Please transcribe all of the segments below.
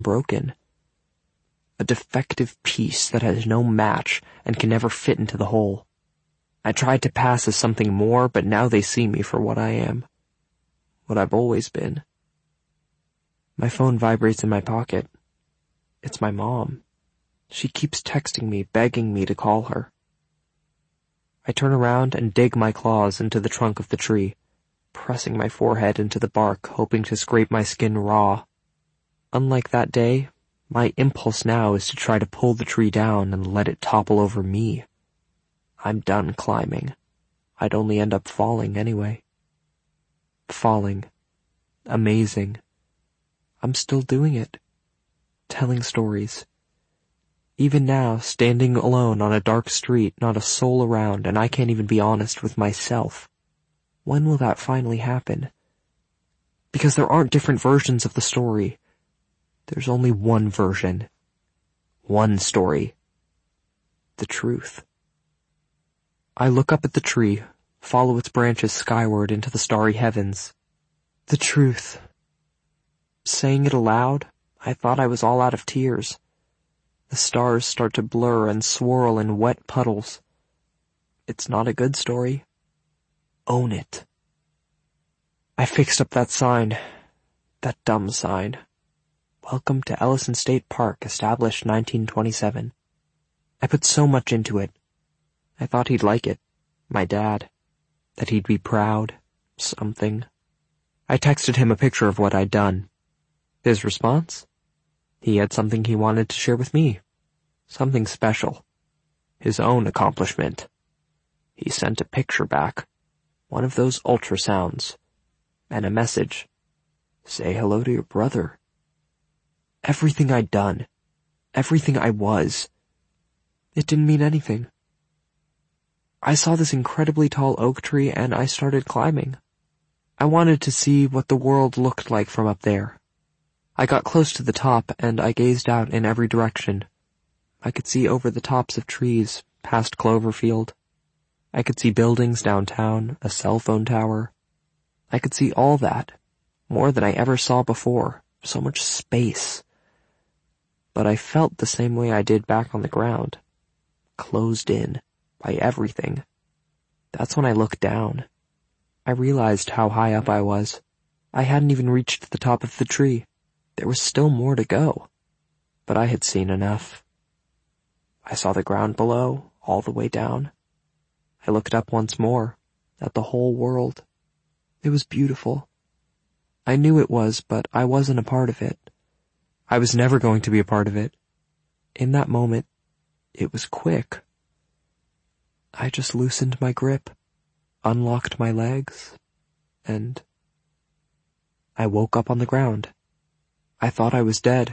broken. A defective piece that has no match and can never fit into the hole. I tried to pass as something more, but now they see me for what I am. What I've always been. My phone vibrates in my pocket. It's my mom. She keeps texting me, begging me to call her. I turn around and dig my claws into the trunk of the tree, pressing my forehead into the bark, hoping to scrape my skin raw. Unlike that day, my impulse now is to try to pull the tree down and let it topple over me. I'm done climbing. I'd only end up falling anyway. Falling. Amazing. I'm still doing it. Telling stories. Even now, standing alone on a dark street, not a soul around, and I can't even be honest with myself. When will that finally happen? Because there aren't different versions of the story. There's only one version. One story. The truth. I look up at the tree, follow its branches skyward into the starry heavens. The truth. Saying it aloud, I thought I was all out of tears. The stars start to blur and swirl in wet puddles. It's not a good story. Own it. I fixed up that sign. That dumb sign. Welcome to Ellison State Park, established 1927. I put so much into it. I thought he'd like it. My dad. That he'd be proud. Something. I texted him a picture of what I'd done. His response? He had something he wanted to share with me. Something special. His own accomplishment. He sent a picture back. One of those ultrasounds. And a message. Say hello to your brother. Everything I'd done. Everything I was. It didn't mean anything. I saw this incredibly tall oak tree and I started climbing. I wanted to see what the world looked like from up there. I got close to the top and I gazed out in every direction. I could see over the tops of trees, past Cloverfield. I could see buildings downtown, a cell phone tower. I could see all that, more than I ever saw before, so much space. But I felt the same way I did back on the ground, closed in by everything. That's when I looked down. I realized how high up I was. I hadn't even reached the top of the tree. There was still more to go, but I had seen enough. I saw the ground below, all the way down. I looked up once more, at the whole world. It was beautiful. I knew it was, but I wasn't a part of it. I was never going to be a part of it. In that moment, it was quick. I just loosened my grip, unlocked my legs, and I woke up on the ground. I thought I was dead.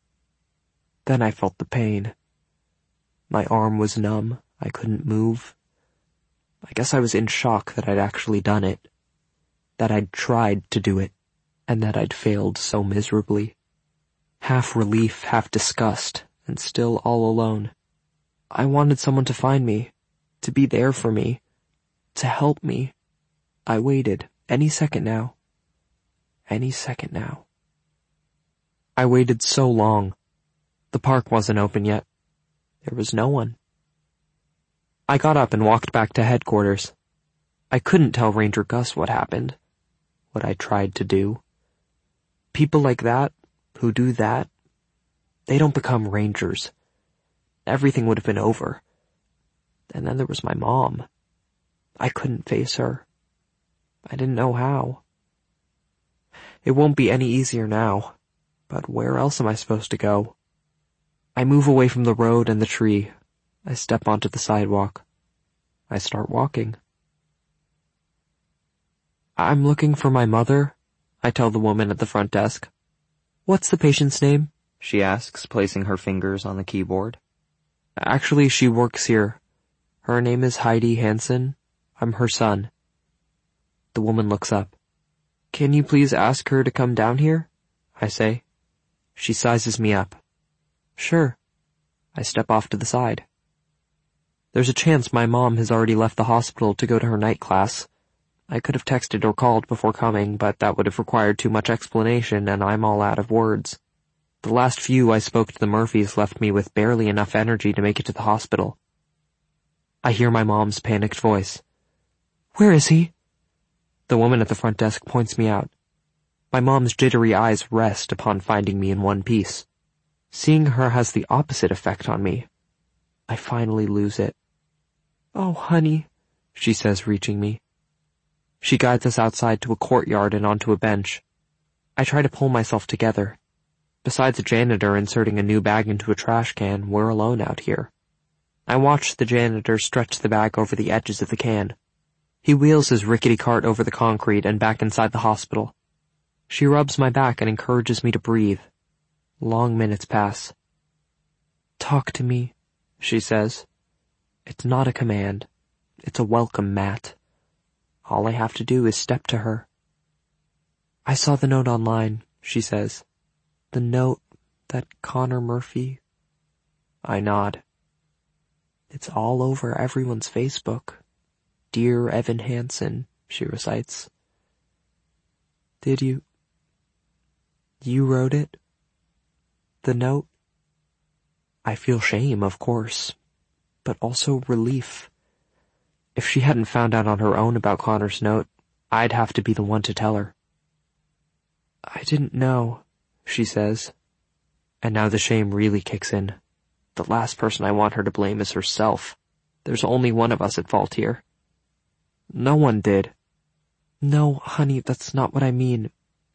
Then I felt the pain. My arm was numb. I couldn't move. I guess I was in shock that I'd actually done it. That I'd tried to do it, and that I'd failed so miserably. Half relief, half disgust, and still all alone. I wanted someone to find me, to be there for me, to help me. I waited, any second now. Any second now. I waited so long. The park wasn't open yet. There was no one. I got up and walked back to headquarters. I couldn't tell Ranger Gus what happened, what I tried to do. People like that, who do that, they don't become rangers. Everything would have been over. And then there was my mom. I couldn't face her. I didn't know how. It won't be any easier now. But where else am I supposed to go? I move away from the road and the tree. I step onto the sidewalk. I start walking. I'm looking for my mother, I tell the woman at the front desk. What's the patient's name? She asks, placing her fingers on the keyboard. Actually, she works here. Her name is Heidi Hansen. I'm her son. The woman looks up. Can you please ask her to come down here? I say. She sizes me up. Sure. I step off to the side. There's a chance my mom has already left the hospital to go to her night class. I could have texted or called before coming, but that would have required too much explanation, and I'm all out of words. The last few I spoke to the Murphys left me with barely enough energy to make it to the hospital. I hear my mom's panicked voice. "Where is he?" The woman at the front desk points me out. My mom's jittery eyes rest upon finding me in one piece. Seeing her has the opposite effect on me. I finally lose it. "Oh, honey," she says, reaching me. She guides us outside to a courtyard and onto a bench. I try to pull myself together. Besides a janitor inserting a new bag into a trash can, we're alone out here. I watch the janitor stretch the bag over the edges of the can. He wheels his rickety cart over the concrete and back inside the hospital. She rubs my back and encourages me to breathe. Long minutes pass. "Talk to me," she says. It's not a command. It's a welcome, Matt. All I have to do is step to her. "I saw the note online," she says. "The note that Connor Murphy—" I nod. "It's all over everyone's Facebook. Dear Evan Hansen," she recites. "Did you wrote it? The note?" I feel shame, of course, but also relief. If she hadn't found out on her own about Connor's note, I'd have to be the one to tell her. "I didn't know," she says. And now the shame really kicks in. The last person I want her to blame is herself. There's only one of us at fault here. "No one did." "No, honey, that's not what I mean.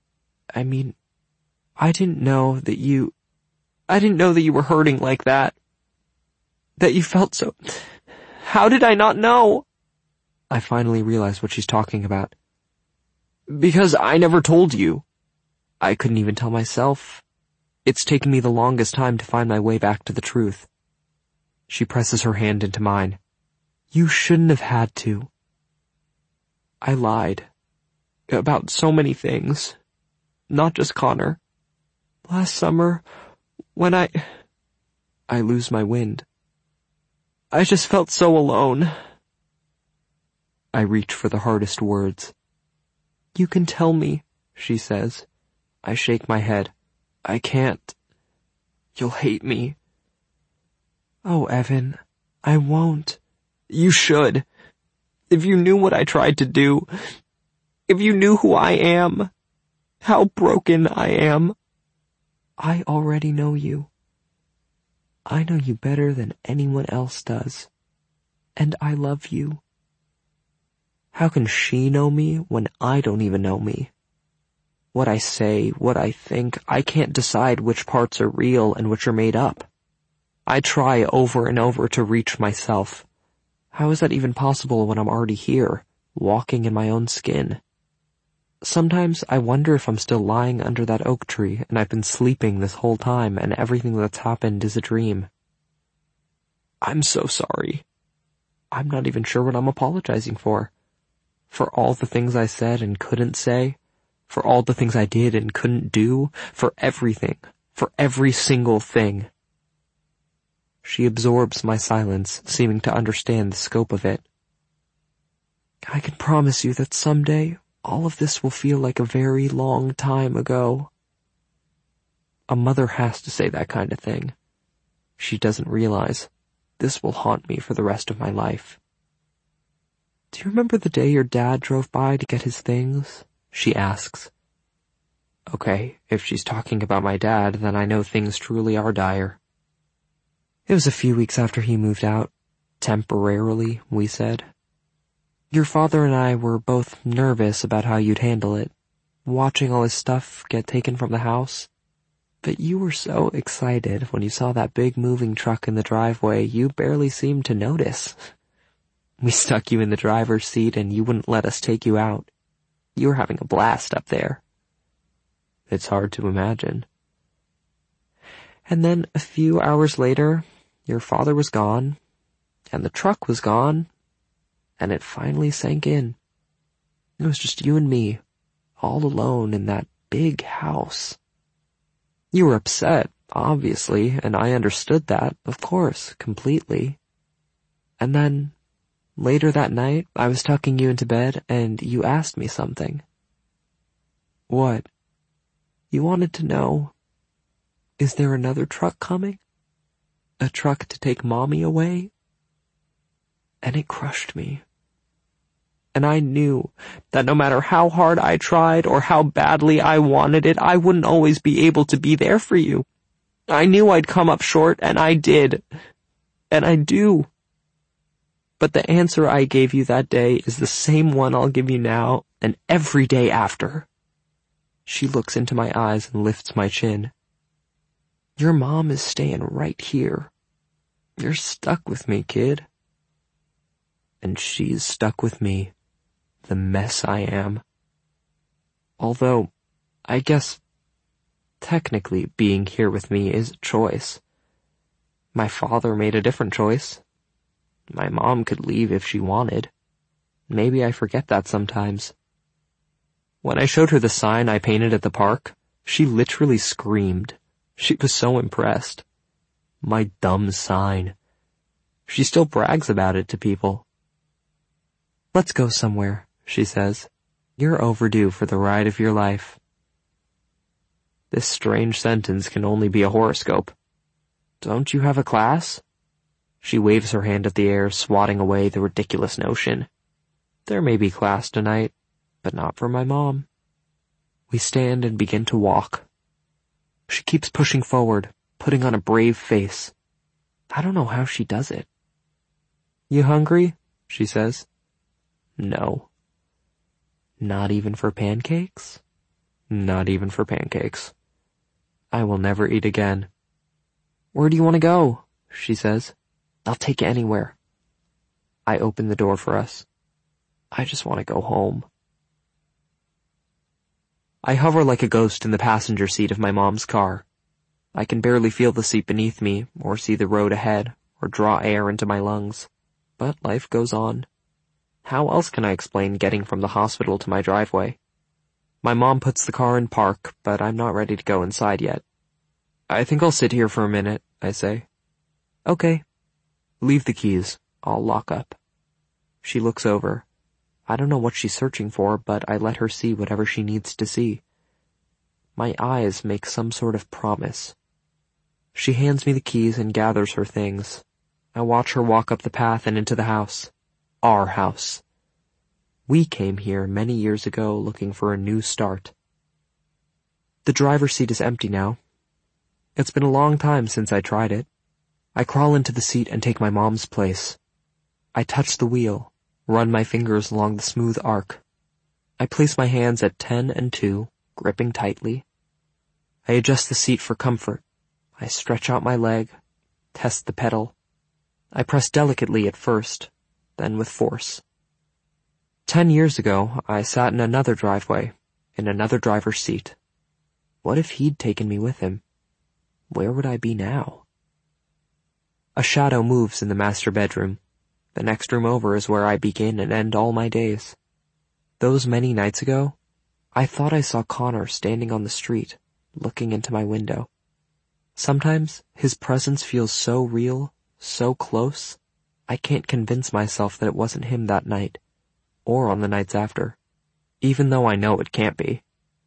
I didn't know that you were hurting like that. That you felt so... How did I not know?" I finally realize what she's talking about. "Because I never told you. I couldn't even tell myself. It's taken me the longest time to find my way back to the truth." She presses her hand into mine. "You shouldn't have had to." I lied. About so many things. Not just Connor. Last summer, when I lose my wind. I just felt so alone. I reach for the hardest words. "You can tell me," she says. I shake my head. "I can't. You'll hate me." "Oh, Evan, I won't." "You should. If you knew what I tried to do. If you knew who I am. How broken I am." "I already know you. I know you better than anyone else does. And I love you." How can she know me when I don't even know me? What I say, what I think, I can't decide which parts are real and which are made up. I try over and over to reach myself. How is that even possible when I'm already here, walking in my own skin? Sometimes I wonder if I'm still lying under that oak tree and I've been sleeping this whole time and everything that's happened is a dream. I'm so sorry. I'm not even sure what I'm apologizing for. For all the things I said and couldn't say. For all the things I did and couldn't do. For everything. For every single thing. She absorbs my silence, seeming to understand the scope of it. "I can promise you that someday all of this will feel like a very long time ago." A mother has to say that kind of thing. She doesn't realize this will haunt me for the rest of my life. "Do you remember the day your dad drove by to get his things?" she asks. Okay, if she's talking about my dad, then I know things truly are dire. "It was a few weeks after he moved out. Temporarily, we said. Your father and I were both nervous about how you'd handle it, watching all his stuff get taken from the house. But you were so excited when you saw that big moving truck in the driveway, you barely seemed to notice. We stuck you in the driver's seat and you wouldn't let us take you out. You were having a blast up there." It's hard to imagine. "And then a few hours later, your father was gone, and the truck was gone, and it finally sank in. It was just you and me, all alone in that big house. You were upset, obviously, and I understood that, of course, completely. And then, later that night, I was tucking you into bed, and you asked me something." "What?" "You wanted to know, Is there another truck coming? A truck to take Mommy away? And it crushed me. And I knew that no matter how hard I tried or how badly I wanted it, I wouldn't always be able to be there for you. I knew I'd come up short, and I did. And I do. But the answer I gave you that day is the same one I'll give you now and every day after. She looks into my eyes and lifts my chin. Your mom is staying right here. You're stuck with me, kid. And she's stuck with me, the mess I am. Although, I guess, technically being here with me is a choice. My father made a different choice. My mom could leave if she wanted. Maybe I forget that sometimes. When I showed her the sign I painted at the park, she literally screamed. She was so impressed. My dumb sign. She still brags about it to people. Let's go somewhere, she says. You're overdue for the ride of your life. This strange sentence can only be a horoscope. Don't you have a class? She waves her hand at the air, swatting away the ridiculous notion. There may be class tonight, but not for my mom. We stand and begin to walk. She keeps pushing forward, putting on a brave face. I don't know how she does it. You hungry? She says. No. Not even for pancakes? Not even for pancakes. I will never eat again. Where do you want to go? She says. I'll take you anywhere. I open the door for us. I just want to go home. I hover like a ghost in the passenger seat of my mom's car. I can barely feel the seat beneath me, or see the road ahead, or draw air into my lungs. But life goes on. How else can I explain getting from the hospital to my driveway? My mom puts the car in park, but I'm not ready to go inside yet. I think I'll sit here for a minute, I say. Okay. Leave the keys. I'll lock up. She looks over. I don't know what she's searching for, but I let her see whatever she needs to see. My eyes make some sort of promise. She hands me the keys and gathers her things. I watch her walk up the path and into the house. Our house. We came here many years ago looking for a new start. The driver's seat is empty now. It's been a long time since I tried it. I crawl into the seat and take my mom's place. I touch the wheel, run my fingers along the smooth arc. I place my hands at 10 and 2, gripping tightly. I adjust the seat for comfort. I stretch out my leg, test the pedal. I press delicately at first, then with force. 10 years ago, I sat in another driveway, in another driver's seat. What if he'd taken me with him? Where would I be now? A shadow moves in the master bedroom. The next room over is where I begin and end all my days. Those many nights ago, I thought I saw Connor standing on the street, looking into my window. Sometimes his presence feels so real, so close, I can't convince myself that it wasn't him that night, or on the nights after, even though I know it can't be.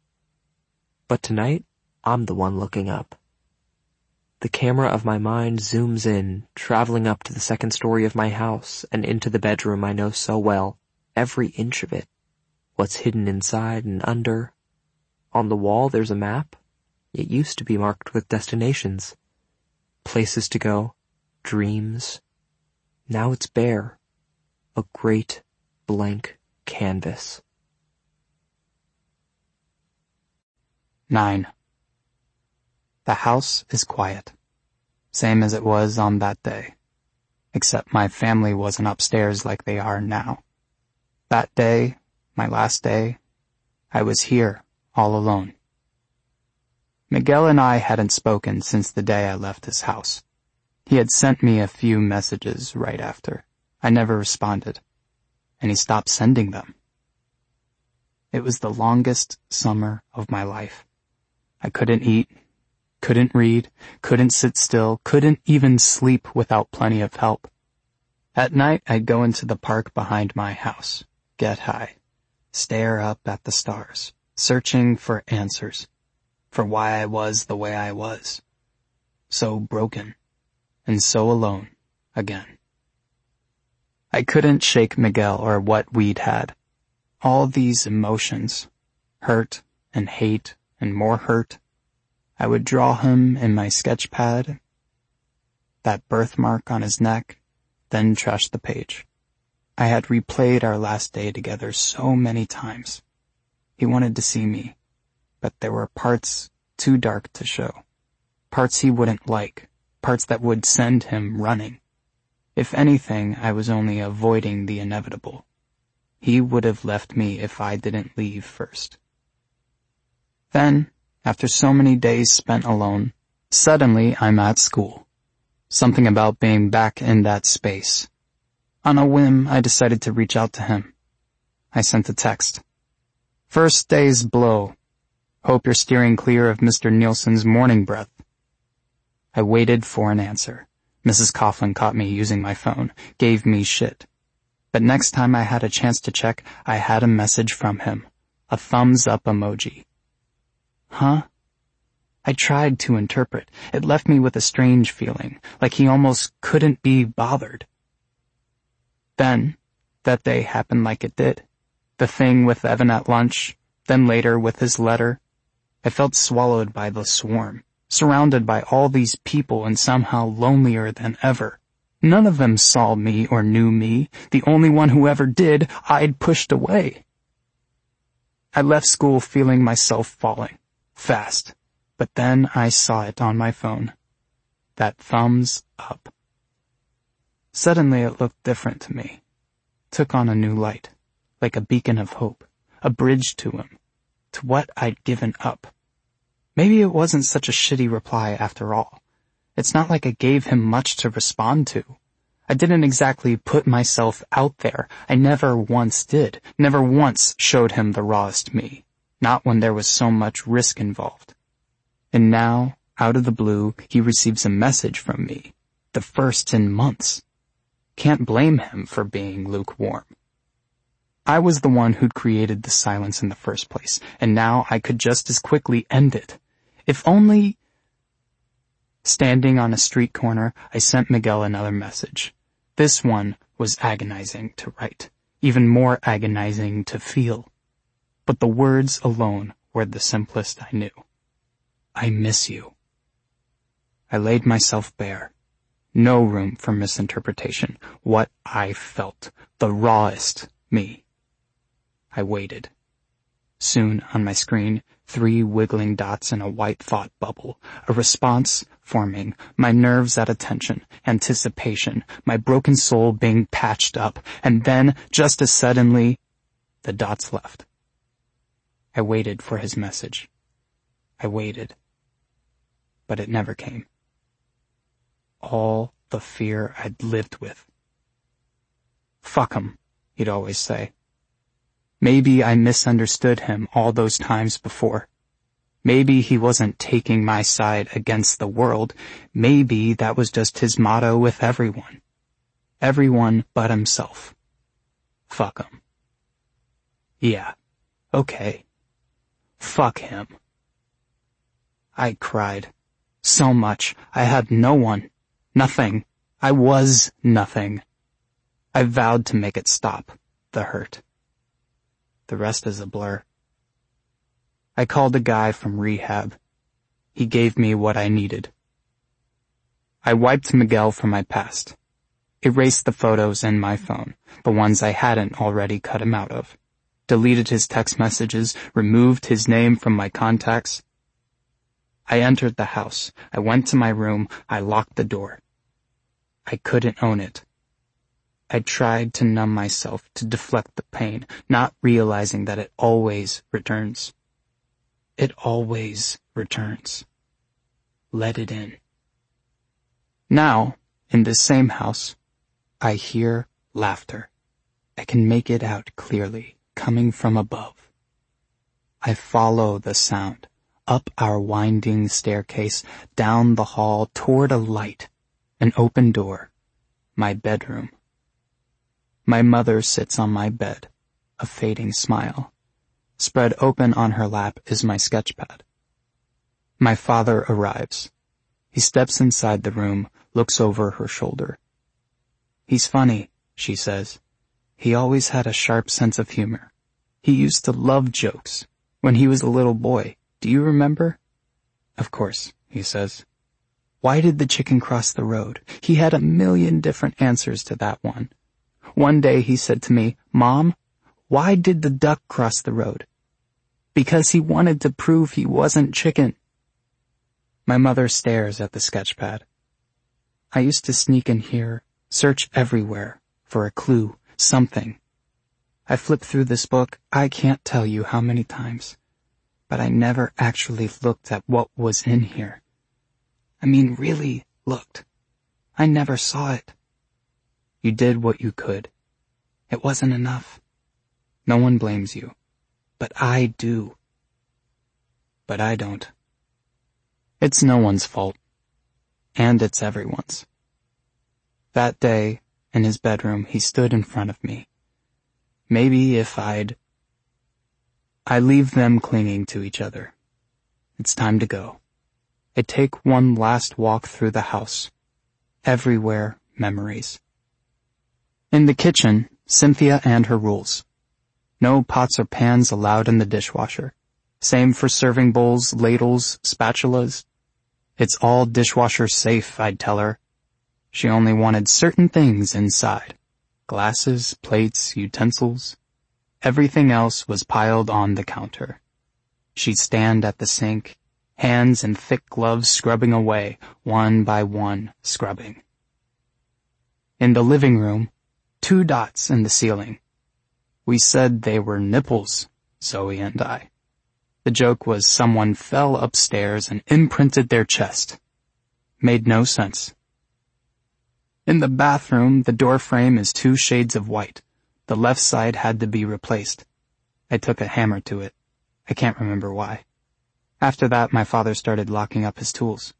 But tonight, I'm the one looking up. The camera of my mind zooms in, traveling up to the second story of my house and into the bedroom I know so well, every inch of it. What's hidden inside and under. On the wall there's a map. It used to be marked with destinations. Places to go, dreams. Now it's bare. A great, blank canvas. 9. The house is quiet, same as it was on that day, except my family wasn't upstairs like they are now. That day, my last day, I was here, all alone. Miguel and I hadn't spoken since the day I left his house. He had sent me a few messages right after. I never responded, and he stopped sending them. It was the longest summer of my life. I couldn't eat, couldn't read, couldn't sit still, couldn't even sleep without plenty of help. At night, I'd go into the park behind my house, get high, stare up at the stars, searching for answers, for why I was the way I was, so broken, and so alone again. I couldn't shake Miguel or what we'd had. All these emotions, hurt and hate and more hurt. I would draw him in my sketch pad, that birthmark on his neck, then trash the page. I had replayed our last day together so many times. He wanted to see me, but there were parts too dark to show. Parts he wouldn't like, parts that would send him running. If anything, I was only avoiding the inevitable. He would have left me if I didn't leave first. Then, after so many days spent alone, suddenly I'm at school. Something about being back in that space. On a whim, I decided to reach out to him. I sent a text. "First day's blow. Hope you're steering clear of Mr. Nielsen's morning breath." I waited for an answer. Mrs. Coughlin caught me using my phone, gave me shit. But next time I had a chance to check, I had a message from him. A thumbs up emoji. Huh? I tried to interpret. It left me with a strange feeling, like he almost couldn't be bothered. Then, that day happened like it did. The thing with Evan at lunch, then later with his letter. I felt swallowed by the swarm, surrounded by all these people and somehow lonelier than ever. None of them saw me or knew me. The only one who ever did, I'd pushed away. I left school feeling myself falling, fast, but then I saw it on my phone. That thumbs up. Suddenly it looked different to me. Took on a new light, like a beacon of hope, a bridge to him, to what I'd given up. Maybe it wasn't such a shitty reply after all. It's not like I gave him much to respond to. I didn't exactly put myself out there. I never once did. Never once showed him the rawest me. Not when there was so much risk involved. And now, out of the blue, he receives a message from me. The first in months. Can't blame him for being lukewarm. I was the one who'd created the silence in the first place, and now I could just as quickly end it. If only... Standing on a street corner, I sent Miguel another message. This one was agonizing to write, even more agonizing to feel. But the words alone were the simplest I knew. I miss you. I laid myself bare. No room for misinterpretation. What I felt. The rawest me. I waited. Soon, on my screen, 3 wiggling dots in a white thought bubble. A response forming, my nerves at attention, anticipation, my broken soul being patched up, and then, just as suddenly, the dots left. I waited for his message. I waited. But it never came. All the fear I'd lived with. Fuck him, he'd always say. Maybe I misunderstood him all those times before. Maybe he wasn't taking my side against the world. Maybe that was just his motto with everyone. Everyone but himself. Fuck him. Yeah, okay. Fuck him. I cried. So much. I had no one. Nothing. I was nothing. I vowed to make it stop. The hurt. The rest is a blur. I called a guy from rehab. He gave me what I needed. I wiped Miguel from my past. Erased the photos in my phone, the ones I hadn't already cut him out of. Deleted his text messages, removed his name from my contacts. I entered the house. I went to my room. I locked the door. I couldn't own it. I tried to numb myself, to deflect the pain, not realizing that it always returns. It always returns. Let it in. Now, in this same house, I hear laughter. I can make it out clearly, coming from above. I follow the sound, up our winding staircase, down the hall, toward a light, an open door, my bedroom. My mother sits on my bed, a fading smile. Spread open on her lap is my sketchpad. My father arrives. He steps inside the room, looks over her shoulder. "He's funny," she says. "He always had a sharp sense of humor. He used to love jokes. When he was a little boy, do you remember?" "Of course," he says. "Why did the chicken cross the road?" He had a million different answers to that one. One day he said to me, "Mom, why did the duck cross the road?" "Because he wanted to prove he wasn't chicken." My mother stares at the sketchpad. I used to sneak in here, search everywhere, for a clue, something. I flipped through this book, I can't tell you how many times, but I never actually looked at what was in here. I mean, really looked. I never saw it. You did what you could. It wasn't enough. No one blames you. But I do. But I don't. It's no one's fault. And it's everyone's. That day, in his bedroom, he stood in front of me. Maybe if I leave them clinging to each other. It's time to go. I take one last walk through the house. Everywhere, memories. In the kitchen, Cynthia and her rules. No pots or pans allowed in the dishwasher. Same for serving bowls, ladles, spatulas. It's all dishwasher safe, I'd tell her. She only wanted certain things inside. Glasses, plates, utensils. Everything else was piled on the counter. She'd stand at the sink, hands in thick gloves scrubbing away, one by one, scrubbing. In the living room, 2 dots in the ceiling. We said they were nipples, Zoe and I. The joke was someone fell upstairs and imprinted their chest. Made no sense. In the bathroom, the door frame is 2 shades of white. The left side had to be replaced. I took a hammer to it. I can't remember why. After that, my father started locking up his tools.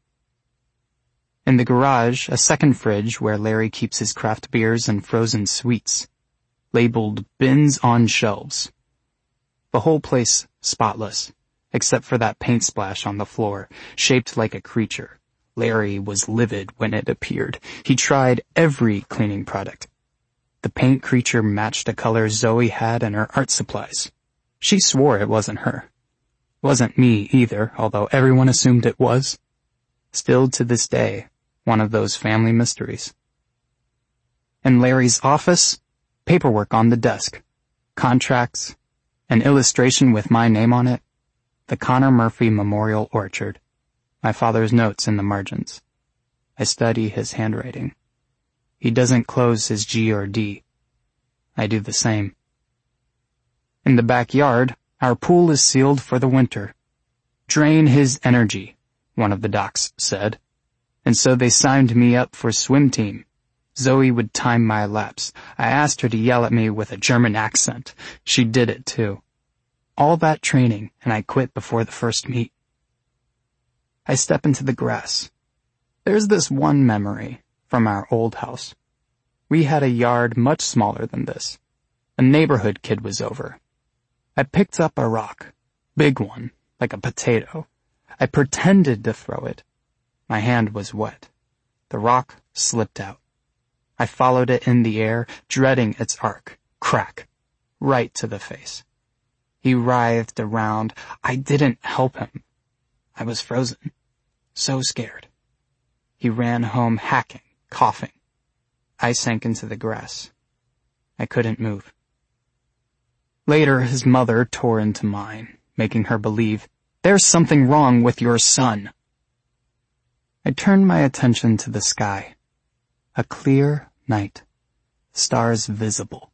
In the garage, a second fridge where Larry keeps his craft beers and frozen sweets. Labeled bins on shelves. The whole place spotless, except for that paint splash on the floor, shaped like a creature. Larry was livid when it appeared. He tried every cleaning product. The paint creature matched a color Zoe had in her art supplies. She swore it wasn't her. Wasn't me either, although everyone assumed it was. Still to this day, one of those family mysteries. In Larry's office, paperwork on the desk, contracts, an illustration with my name on it, the Connor Murphy Memorial Orchard, my father's notes in the margins. I study his handwriting. He doesn't close his G or D. I do the same. In the backyard, our pool is sealed for the winter. Drain his energy, one of the docs said. And so they signed me up for swim team. Zoe would time my laps. I asked her to yell at me with a German accent. She did it too. All that training, and I quit before the first meet. I step into the grass. There's this one memory from our old house. We had a yard much smaller than this. A neighborhood kid was over. I picked up a rock, big one, like a potato. I pretended to throw it. My hand was wet. The rock slipped out. I followed it in the air, dreading its arc. Crack. Right to the face. He writhed around. I didn't help him. I was frozen. So scared. He ran home hacking, coughing. I sank into the grass. I couldn't move. Later, his mother tore into mine, making her believe, "There's something wrong with your son." I turned my attention to the sky. A clear night. Stars visible.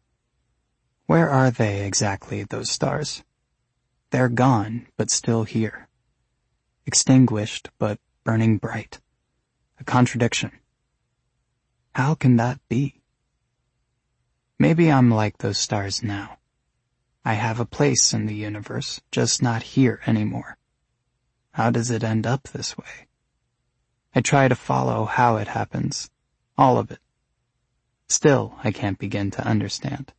Where are they exactly, those stars? They're gone, but still here. Extinguished, but burning bright. A contradiction. How can that be? Maybe I'm like those stars now. I have a place in the universe, just not here anymore. How does it end up this way? I try to follow how it happens. All of it. Still, I can't begin to understand.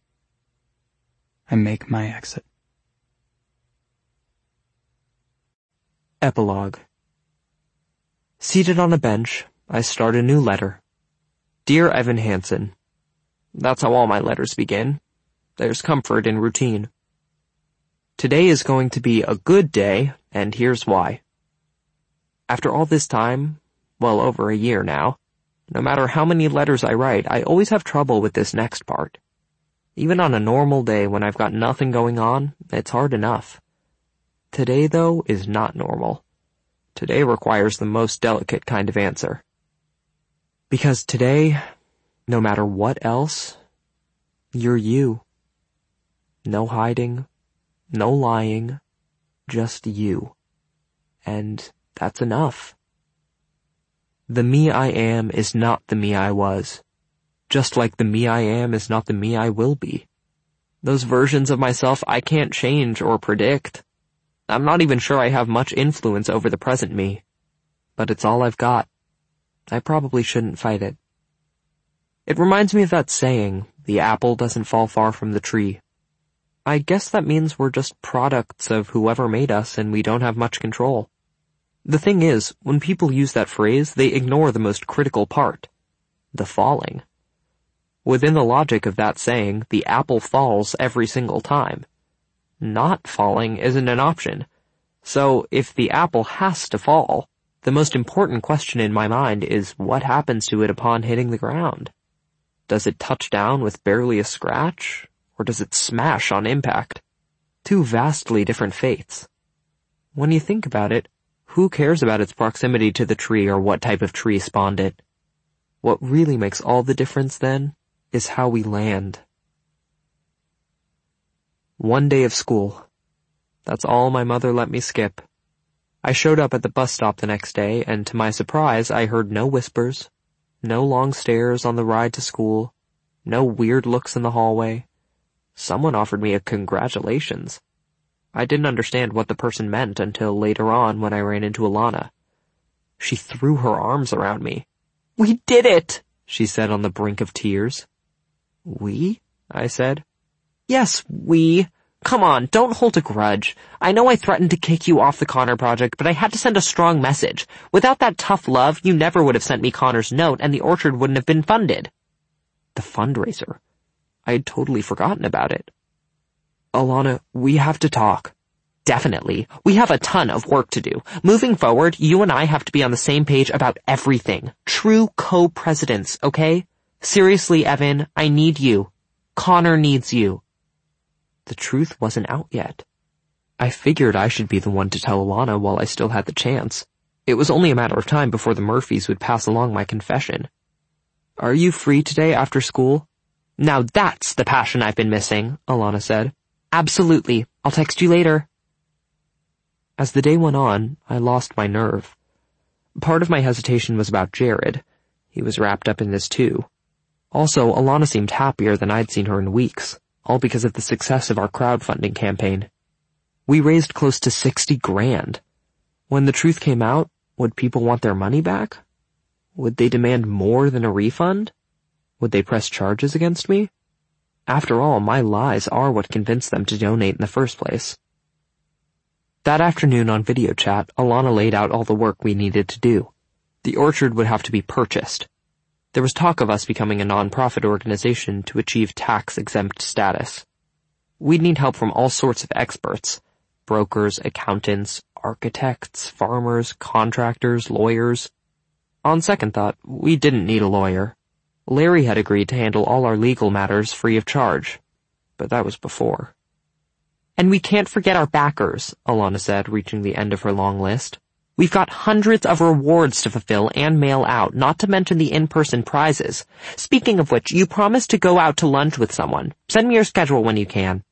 I make my exit. Epilogue. Seated on a bench, I start a new letter. Dear Evan Hansen. That's how all my letters begin. There's comfort in routine. Today is going to be a good day, and here's why. After all this time, well over a year now, no matter how many letters I write, I always have trouble with this next part. Even on a normal day when I've got nothing going on, it's hard enough. Today, though, is not normal. Today requires the most delicate kind of answer. Because today, no matter what else, you're you. No hiding, no lying, just you. And that's enough. The me I am is not the me I was, just like the me I am is not the me I will be. Those versions of myself I can't change or predict. I'm not even sure I have much influence over the present me, but it's all I've got. I probably shouldn't fight it. It reminds me of that saying, the apple doesn't fall far from the tree. I guess that means we're just products of whoever made us and we don't have much control. The thing is, when people use that phrase, they ignore the most critical part, the falling. Within the logic of that saying, the apple falls every single time. Not falling isn't an option. So, if the apple has to fall, the most important question in my mind is what happens to it upon hitting the ground? Does it touch down with barely a scratch, or does it smash on impact? Two vastly different fates. When you think about it, who cares about its proximity to the tree or what type of tree spawned it? What really makes all the difference then is how we land. One day of school. That's all my mother let me skip. I showed up at the bus stop the next day, and to my surprise, I heard no whispers, no long stares on the ride to school, no weird looks in the hallway. Someone offered me a congratulations. I didn't understand what the person meant until later on when I ran into Alana. She threw her arms around me. "We did it!" she said on the brink of tears. "We?" I said. "Yes, we. Come on, don't hold a grudge. I know I threatened to kick you off the Connor Project, but I had to send a strong message. Without that tough love, you never would have sent me Connor's note, and the orchard wouldn't have been funded." The fundraiser. I had totally forgotten about it. "Alana, we have to talk." "Definitely. We have a ton of work to do. Moving forward, you and I have to be on the same page about everything. True co-presidents, okay? Seriously, Evan, I need you. Connor needs you." The truth wasn't out yet. I figured I should be the one to tell Alana while I still had the chance. It was only a matter of time before the Murphys would pass along my confession. "Are you free today after school?" "Now that's the passion I've been missing," Alana said. "Absolutely. I'll text you later." As the day went on, I lost my nerve. Part of my hesitation was about Jared. He was wrapped up in this too. Also, Alana seemed happier than I'd seen her in weeks, all because of the success of our crowdfunding campaign. We raised close to $60,000. When the truth came out, would people want their money back? Would they demand more than a refund? Would they press charges against me? After all, my lies are what convinced them to donate in the first place. That afternoon on video chat, Alana laid out all the work we needed to do. The orchard would have to be purchased. There was talk of us becoming a non-profit organization to achieve tax-exempt status. We'd need help from all sorts of experts: brokers, accountants, architects, farmers, contractors, lawyers. On second thought, we didn't need a lawyer. Larry had agreed to handle all our legal matters free of charge, but that was before. "And we can't forget our backers," Alana said, reaching the end of her long list. "We've got hundreds of rewards to fulfill and mail out, not to mention the in-person prizes. Speaking of which, you promised to go out to lunch with someone. Send me your schedule when you can."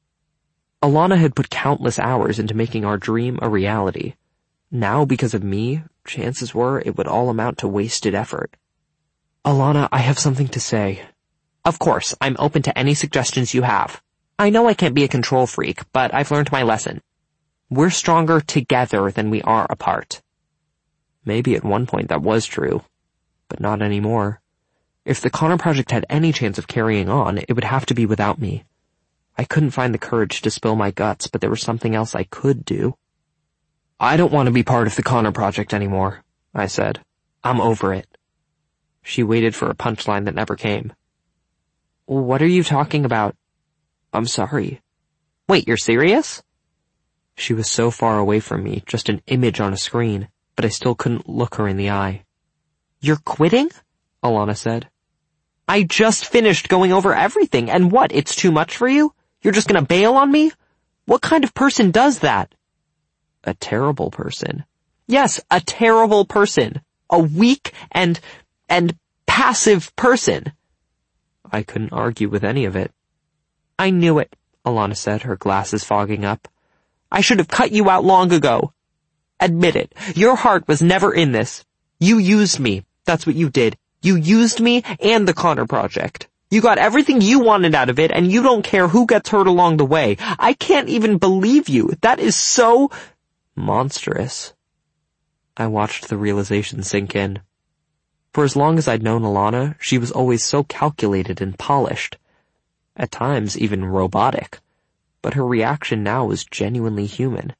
Alana had put countless hours into making our dream a reality. Now, because of me, chances were it would all amount to wasted effort. "Alana, I have something to say." "Of course, I'm open to any suggestions you have. I know I can't be a control freak, but I've learned my lesson. We're stronger together than we are apart." Maybe at one point that was true, but not anymore. If the Connor Project had any chance of carrying on, it would have to be without me. I couldn't find the courage to spill my guts, but there was something else I could do. "I don't want to be part of the Connor Project anymore," I said. I'm over it. She waited for a punchline that never came. What are you talking about? I'm sorry. Wait, you're serious? She was so far away from me, just an image on a screen, but I still couldn't look her in the eye. You're quitting? Alana said. I just finished going over everything, and what, it's too much for you? You're just gonna bail on me? What kind of person does that? A terrible person. Yes, a terrible person. A weak and passive person. I couldn't argue with any of it. I knew it, Alana said, her glasses fogging up. I should have cut you out long ago. Admit it, your heart was never in this. You used me. That's what you did. You used me and the Connor Project. You got everything you wanted out of it, and you don't care who gets hurt along the way. I can't even believe you. That is so monstrous. I watched the realization sink in. For as long as I'd known Alana, she was always so calculated and polished. At times, even robotic. But her reaction now was genuinely human.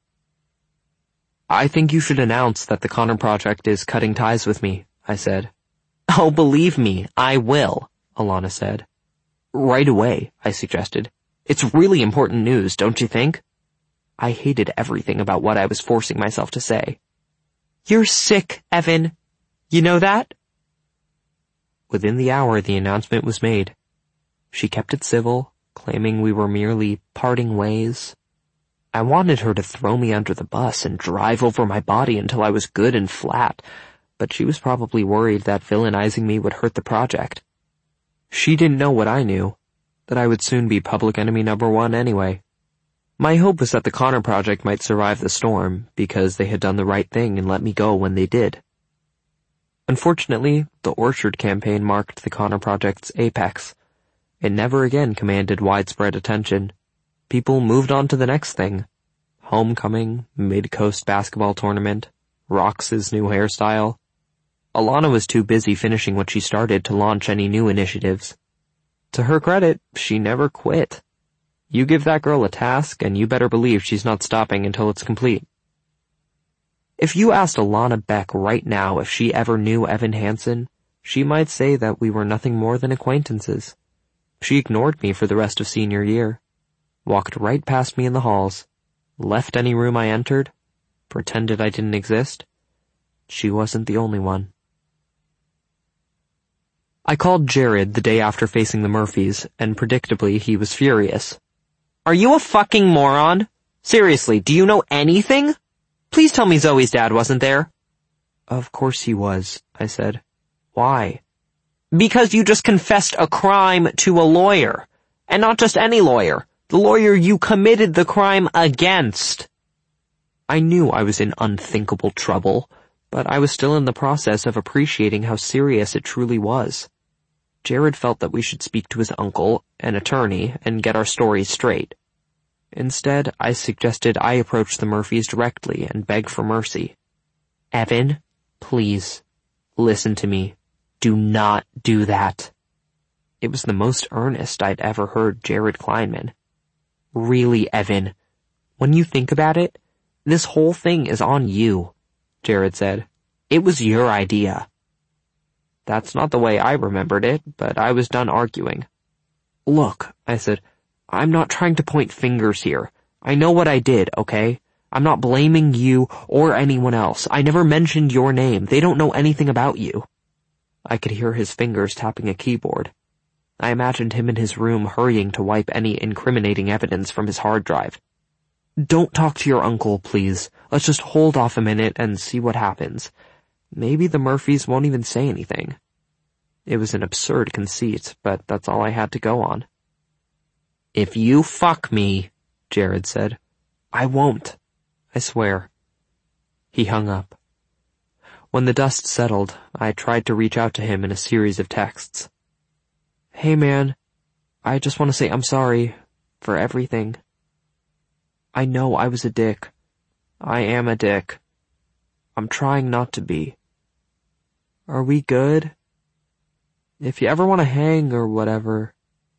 I think you should announce that the Connor Project is cutting ties with me, I said. Oh, believe me, I will, Alana said. Right away, I suggested. It's really important news, don't you think? I hated everything about what I was forcing myself to say. You're sick, Evan. You know that? Within the hour, the announcement was made. She kept it civil, claiming we were merely parting ways. I wanted her to throw me under the bus and drive over my body until I was good and flat, but she was probably worried that villainizing me would hurt the project. She didn't know what I knew, that I would soon be public enemy number one anyway. My hope was that the Connor Project might survive the storm, because they had done the right thing and let me go when they did. Unfortunately, the Orchard campaign marked the Connor Project's apex. It never again commanded widespread attention. People moved on to the next thing. Homecoming, mid-coast basketball tournament, Rox's new hairstyle. Alana was too busy finishing what she started to launch any new initiatives. To her credit, she never quit. You give that girl a task, and you better believe she's not stopping until it's complete. If you asked Alana Beck right now if she ever knew Evan Hansen, she might say that we were nothing more than acquaintances. She ignored me for the rest of senior year, walked right past me in the halls, left any room I entered, pretended I didn't exist. She wasn't the only one. I called Jared the day after facing the Murphys, and predictably he was furious. Are you a fucking moron? Seriously, do you know anything? Please tell me Zoe's dad wasn't there. Of course he was, I said. Why? Because you just confessed a crime to a lawyer. And not just any lawyer. The lawyer you committed the crime against. I knew I was in unthinkable trouble, but I was still in the process of appreciating how serious it truly was. Jared felt that we should speak to his uncle, an attorney, and get our stories straight. Instead, I suggested I approach the Murphys directly and beg for mercy. Evan, please, listen to me. Do not do that. It was the most earnest I'd ever heard Jared Kleinman. Really, Evan, when you think about it, this whole thing is on you, Jared said. It was your idea. That's not the way I remembered it, but I was done arguing. Look, I said, I'm not trying to point fingers here. I know what I did, okay? I'm not blaming you or anyone else. I never mentioned your name. They don't know anything about you. I could hear his fingers tapping a keyboard. I imagined him in his room hurrying to wipe any incriminating evidence from his hard drive. Don't talk to your uncle, please. Let's just hold off a minute and see what happens. Maybe the Murphys won't even say anything. It was an absurd conceit, but that's all I had to go on. If you fuck me, Jared said. I won't. I swear. He hung up. When the dust settled, I tried to reach out to him in a series of texts. Hey man, I just want to say I'm sorry for everything. I know I was a dick. I am a dick. I'm trying not to be. Are we good? If you ever want to hang or whatever.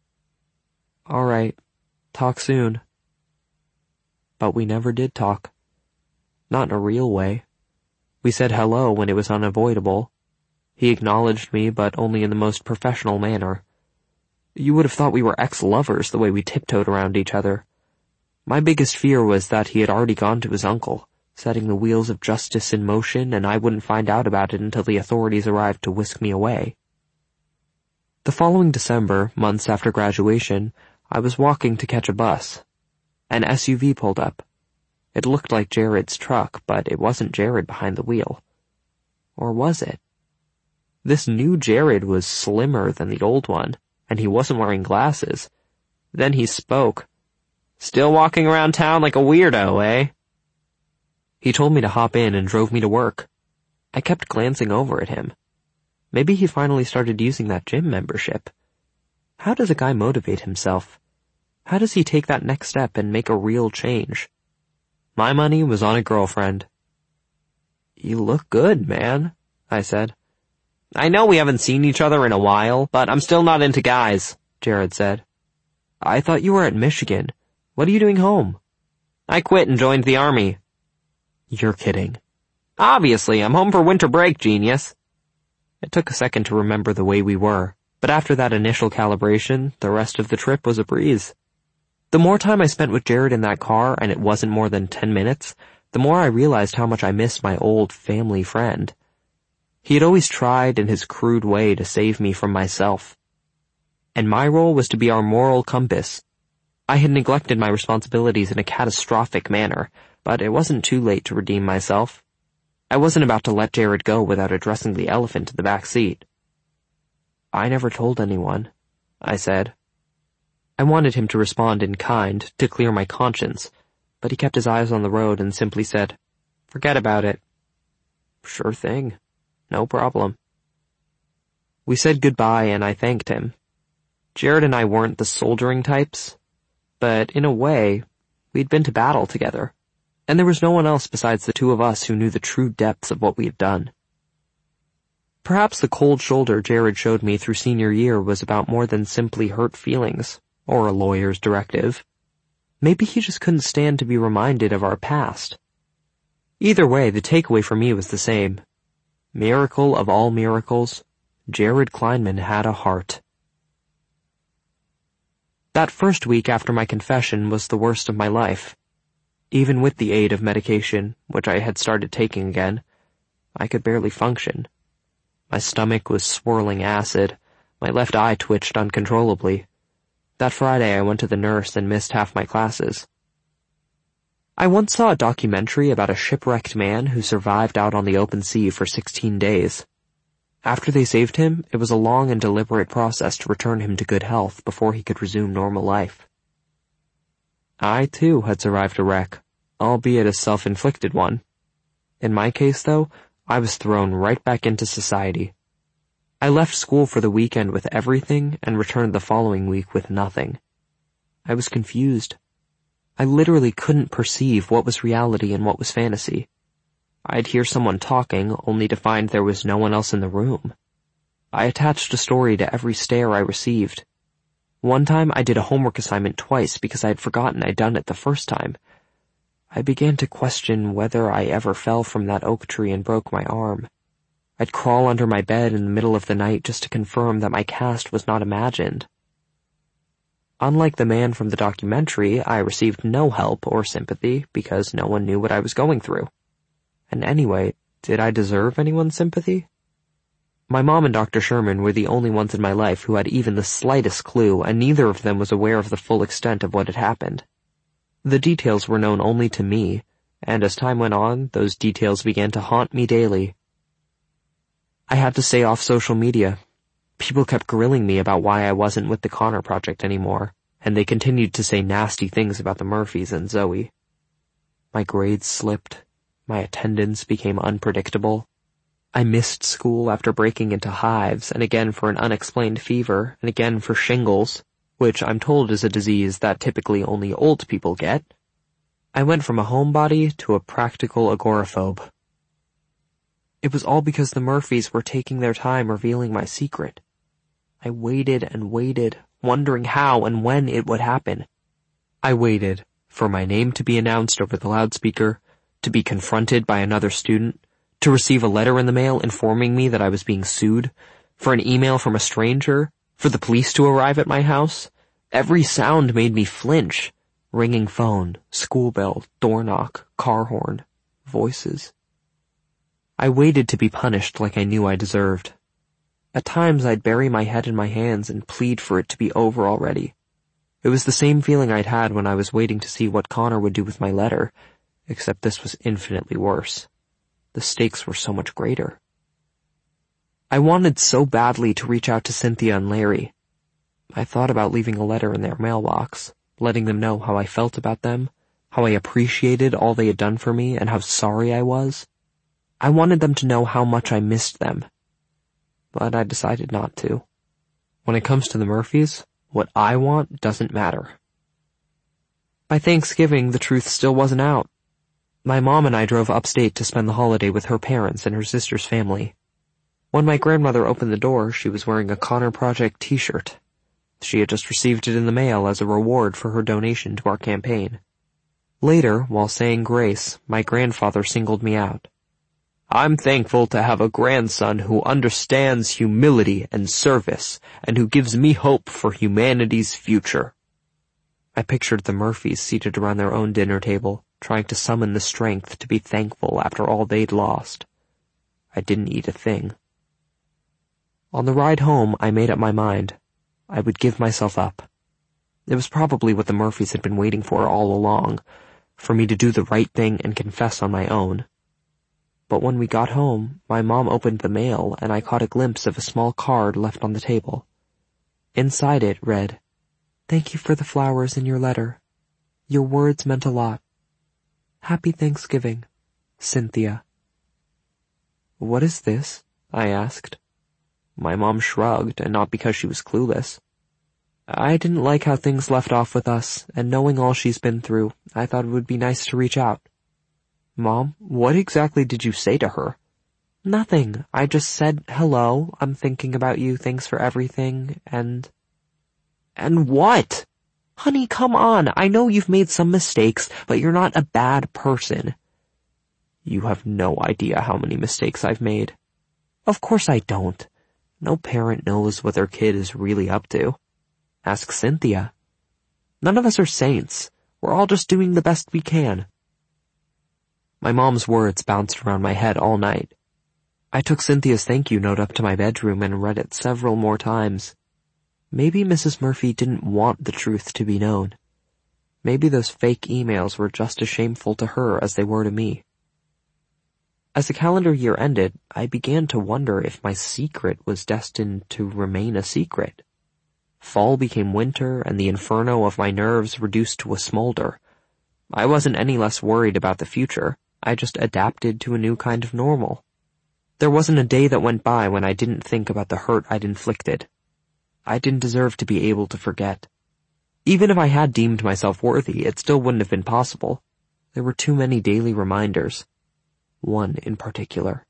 Alright, talk soon. But we never did talk. Not in a real way. We said hello when it was unavoidable. He acknowledged me, but only in the most professional manner. You would have thought we were ex-lovers the way we tiptoed around each other. My biggest fear was that he had already gone to his uncle, setting the wheels of justice in motion, and I wouldn't find out about it until the authorities arrived to whisk me away. The following December, months after graduation, I was walking to catch a bus. An SUV pulled up. It looked like Jared's truck, but it wasn't Jared behind the wheel. Or was it? This new Jared was slimmer than the old one, and he wasn't wearing glasses. Then he spoke. "Still walking around town like a weirdo, eh?" He told me to hop in and drove me to work. I kept glancing over at him. Maybe he finally started using that gym membership. How does a guy motivate himself? How does he take that next step and make a real change? My money was on a girlfriend. "You look good, man," I said. "I know we haven't seen each other in a while, but I'm still not into guys," Jared said. "I thought you were at Michigan. What are you doing home?" "I quit and joined the army." "You're kidding." "Obviously, I'm home for winter break, genius." It took a second to remember the way we were, but after that initial calibration, the rest of the trip was a breeze. The more time I spent with Jared in that car, and it wasn't more than 10 minutes, the more I realized how much I missed my old family friend. He had always tried in his crude way to save me from myself. And my role was to be our moral compass. I had neglected my responsibilities in a catastrophic manner, but it wasn't too late to redeem myself. I wasn't about to let Jared go without addressing the elephant in the back seat. "I never told anyone," I said. I wanted him to respond in kind, to clear my conscience, but he kept his eyes on the road and simply said, "Forget about it." "Sure thing. No problem." We said goodbye and I thanked him. Jared and I weren't the soldiering types, but in a way, we'd been to battle together, and there was no one else besides the two of us who knew the true depths of what we had done. Perhaps the cold shoulder Jared showed me through senior year was about more than simply hurt feelings, or a lawyer's directive. Maybe he just couldn't stand to be reminded of our past. Either way, the takeaway for me was the same. Miracle of all miracles, Jared Kleinman had a heart. That first week after my confession was the worst of my life. Even with the aid of medication, which I had started taking again, I could barely function. My stomach was swirling acid, my left eye twitched uncontrollably. That Friday I went to the nurse and missed half my classes. I once saw a documentary about a shipwrecked man who survived out on the open sea for 16 days. After they saved him, it was a long and deliberate process to return him to good health before he could resume normal life. I, too, had survived a wreck, albeit a self-inflicted one. In my case, though, I was thrown right back into society. I left school for the weekend with everything and returned the following week with nothing. I was confused. I literally couldn't perceive what was reality and what was fantasy. I'd hear someone talking, only to find there was no one else in the room. I attached a story to every stare I received. One time I did a homework assignment twice because I had forgotten I'd done it the first time. I began to question whether I ever fell from that oak tree and broke my arm. I'd crawl under my bed in the middle of the night just to confirm that my cast was not imagined. Unlike the man from the documentary, I received no help or sympathy because no one knew what I was going through. And anyway, did I deserve anyone's sympathy? My mom and Dr. Sherman were the only ones in my life who had even the slightest clue, and neither of them was aware of the full extent of what had happened. The details were known only to me, and as time went on, those details began to haunt me daily. I had to stay off social media. People kept grilling me about why I wasn't with the Connor Project anymore, and they continued to say nasty things about the Murphys and Zoe. My grades slipped. My attendance became unpredictable. I missed school after breaking into hives, and again for an unexplained fever, and again for shingles, which I'm told is a disease that typically only old people get. I went from a homebody to a practical agoraphobe. It was all because the Murphys were taking their time revealing my secret. I waited and waited, wondering how and when it would happen. I waited for my name to be announced over the loudspeaker, to be confronted by another student, To receive a letter in the mail informing me that I was being sued, for an email from a stranger, for the police to arrive at my house. Every sound made me flinch. Ringing phone, school bell, door knock, car horn, voices. I waited to be punished like I knew I deserved. At times I'd bury my head in my hands and plead for it to be over already. It was the same feeling I'd had when I was waiting to see what Connor would do with my letter, except this was infinitely worse. The stakes were so much greater. I wanted so badly to reach out to Cynthia and Larry. I thought about leaving a letter in their mailbox, letting them know how I felt about them, how I appreciated all they had done for me, and how sorry I was. I wanted them to know how much I missed them. But I decided not to. When it comes to the Murphys, what I want doesn't matter. By Thanksgiving, the truth still wasn't out. My mom and I drove upstate to spend the holiday with her parents and her sister's family. When my grandmother opened the door, she was wearing a Connor Project t-shirt. She had just received it in the mail as a reward for her donation to our campaign. Later, while saying grace, my grandfather singled me out. "I'm thankful to have a grandson who understands humility and service, and who gives me hope for humanity's future." I pictured the Murphys seated around their own dinner table, trying to summon the strength to be thankful after all they'd lost. I didn't eat a thing. On the ride home, I made up my mind. I would give myself up. It was probably what the Murphys had been waiting for all along, for me to do the right thing and confess on my own. But when we got home, my mom opened the mail and I caught a glimpse of a small card left on the table. Inside it read, "Thank you for the flowers in your letter. Your words meant a lot. Happy Thanksgiving, Cynthia." "What is this?" I asked. My mom shrugged, and not because she was clueless. I didn't like how things left off with us, and knowing all she's been through, I thought it would be nice to reach out. "Mom, what exactly did you say to her?" "Nothing. I just said, hello, I'm thinking about you, thanks for everything, and..." "And what?" "Honey, come on. I know you've made some mistakes, but you're not a bad person." "You have no idea how many mistakes I've made." "Of course I don't. No parent knows what their kid is really up to. Ask Cynthia. None of us are saints. We're all just doing the best we can." My mom's words bounced around my head all night. I took Cynthia's thank you note up to my bedroom and read it several more times. Maybe Mrs. Murphy didn't want the truth to be known. Maybe those fake emails were just as shameful to her as they were to me. As the calendar year ended, I began to wonder if my secret was destined to remain a secret. Fall became winter, and the inferno of my nerves reduced to a smolder. I wasn't any less worried about the future. I just adapted to a new kind of normal. There wasn't a day that went by when I didn't think about the hurt I'd inflicted. I didn't deserve to be able to forget. Even if I had deemed myself worthy, it still wouldn't have been possible. There were too many daily reminders. One in particular.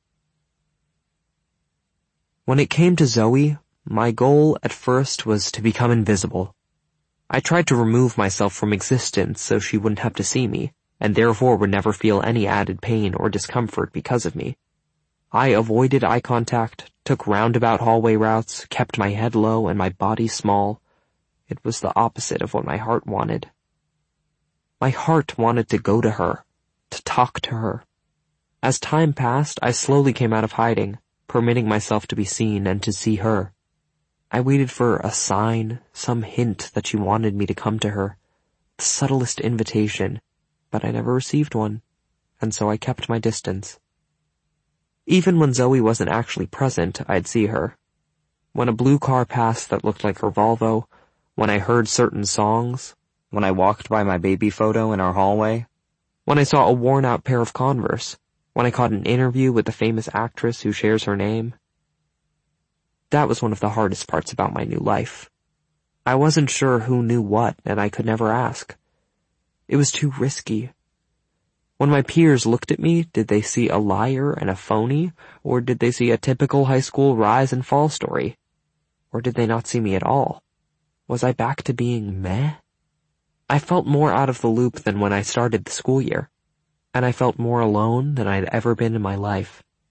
When it came to Zoe, my goal at first was to become invisible. I tried to remove myself from existence so she wouldn't have to see me, and therefore would never feel any added pain or discomfort because of me. I avoided eye contact, took roundabout hallway routes, kept my head low and my body small. It was the opposite of what my heart wanted. My heart wanted to go to her, to talk to her. As time passed, I slowly came out of hiding, permitting myself to be seen and to see her. I waited for a sign, some hint that she wanted me to come to her, the subtlest invitation, but I never received one, and so I kept my distance. Even when Zoe wasn't actually present, I'd see her. When a blue car passed that looked like her Volvo, when I heard certain songs, when I walked by my baby photo in our hallway, when I saw a worn-out pair of Converse, when I caught an interview with the famous actress who shares her name. That was one of the hardest parts about my new life. I wasn't sure who knew what, and I could never ask. It was too risky. When my peers looked at me, did they see a liar and a phony, or did they see a typical high school rise and fall story? Or did they not see me at all? Was I back to being meh? I felt more out of the loop than when I started the school year, and I felt more alone than I'd ever been in my life.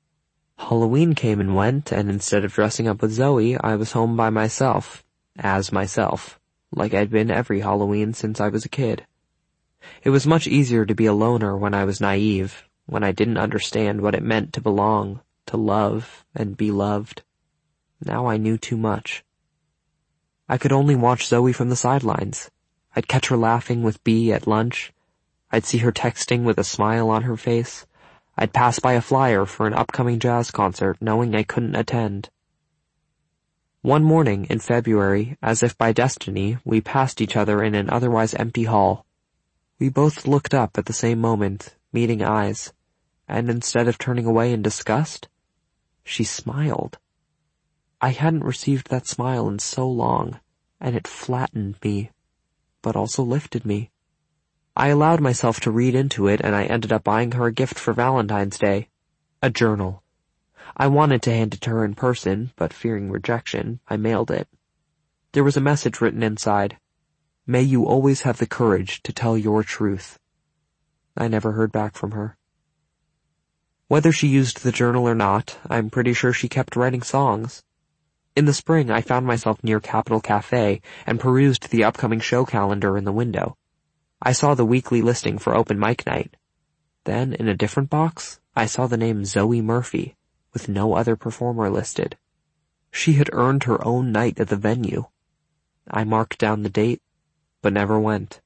Halloween came and went, and instead of dressing up with Zoe, I was home by myself, as myself, like I'd been every Halloween since I was a kid. It was much easier to be a loner when I was naive, when I didn't understand what it meant to belong, to love, and be loved. Now I knew too much. I could only watch Zoe from the sidelines. I'd catch her laughing with B at lunch. I'd see her texting with a smile on her face. I'd pass by a flyer for an upcoming jazz concert, knowing I couldn't attend. One morning in February, as if by destiny, we passed each other in an otherwise empty hall. We both looked up at the same moment, meeting eyes, and instead of turning away in disgust, she smiled. I hadn't received that smile in so long, and it flattened me, but also lifted me. I allowed myself to read into it, and I ended up buying her a gift for Valentine's Day. A journal. I wanted to hand it to her in person, but fearing rejection, I mailed it. There was a message written inside. May you always have the courage to tell your truth. I never heard back from her. Whether she used the journal or not, I'm pretty sure she kept writing songs. In the spring, I found myself near Capitol Cafe and perused the upcoming show calendar in the window. I saw the weekly listing for open mic night. Then, in a different box, I saw the name Zoe Murphy, with no other performer listed. She had earned her own night at the venue. I marked down the date, but never went.